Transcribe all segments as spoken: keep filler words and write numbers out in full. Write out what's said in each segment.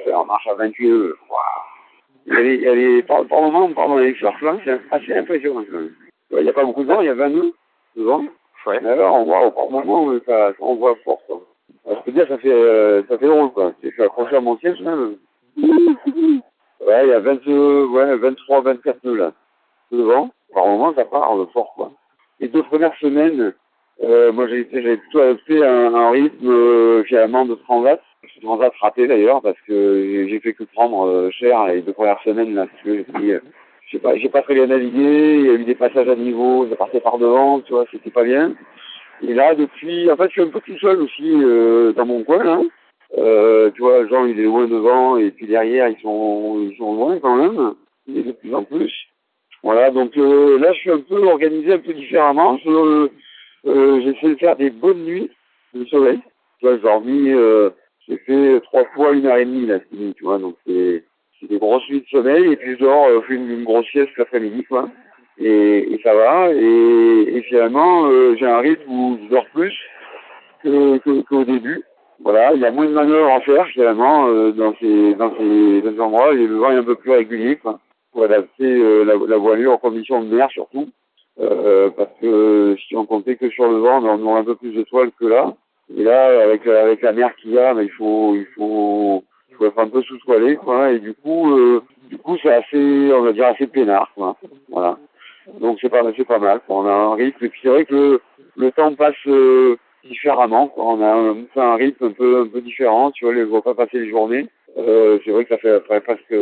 on marche à vingt-deux. Waouh. Elle est, elle est, par, par moment, on part dans les surfs, c'est assez impressionnant. Il n'y a pas beaucoup de vent, il y a vingt-deux de vent. Ouais. Mais alors, on voit, par moment, ça, on voit fort, quoi. Alors, je peux dire, ça fait, euh, ça fait drôle, quoi. Je suis accroché à mon siège, là. Ouais, il y a vingt-deux, ouais, vingt-trois, vingt-quatre nœuds, là. Devant. Par moment, ça part fort, quoi. Les deux premières semaines, euh, moi, j'ai j'ai plutôt adopté un, un rythme, euh, finalement, de transat. Transat raté, d'ailleurs, parce que j'ai fait que prendre euh, cher les deux premières semaines, là, parce que j'ai pris, euh, je sais pas, j'ai pas très bien navigué, il y a eu des passages à niveau, ça partait par devant, tu vois, c'était pas bien. Et là, depuis, en fait, je suis un peu tout seul aussi, euh, dans mon coin, là. Euh, tu vois, Jean, il est loin devant, et puis derrière, ils sont, ils sont loin quand même, et de plus en plus. Voilà, donc euh, là, je suis un peu organisé un peu différemment. Je, euh, j'essaie de faire des bonnes nuits de soleil. Tu vois, j'ai dormi, euh, j'ai fait trois fois une heure et demie, là, cette nuit, tu vois, donc c'est, c'est des grosses nuits de sommeil, et puis je dors, euh, je fais une, une grosse sieste l'après-midi, quoi. Et, et ça va, et, et finalement, euh, j'ai un rythme où je dors plus que, que, qu'au début. Voilà, il y a moins de manœuvres à faire, finalement, euh, dans ces, dans ces, dans ces endroits, et le vent est un peu plus régulier, quoi, pour adapter euh, la, la voilure aux conditions de mer, surtout. Euh, parce que si on comptait que sur le vent, ben, on aurait un peu plus de toile que là. Et là, avec, avec la mer qu'il y a, ben, il faut, il faut, il faut être un peu sous-toilé, quoi. Et du coup, euh, du coup, c'est assez, on va dire, assez peinard, quoi. Voilà. Donc c'est pas, c'est pas mal, quoi. On a un rythme. Et puis c'est vrai que le, le temps passe euh, différemment, quoi. On a un, un rythme un peu, un peu différent. Tu vois, je vois pas passer les journées. Euh, c'est vrai que ça fait après presque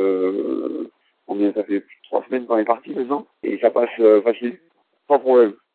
euh, combien ça fait plus de trois semaines qu'on est parti maintenant. Et ça passe euh, facile, sans problème.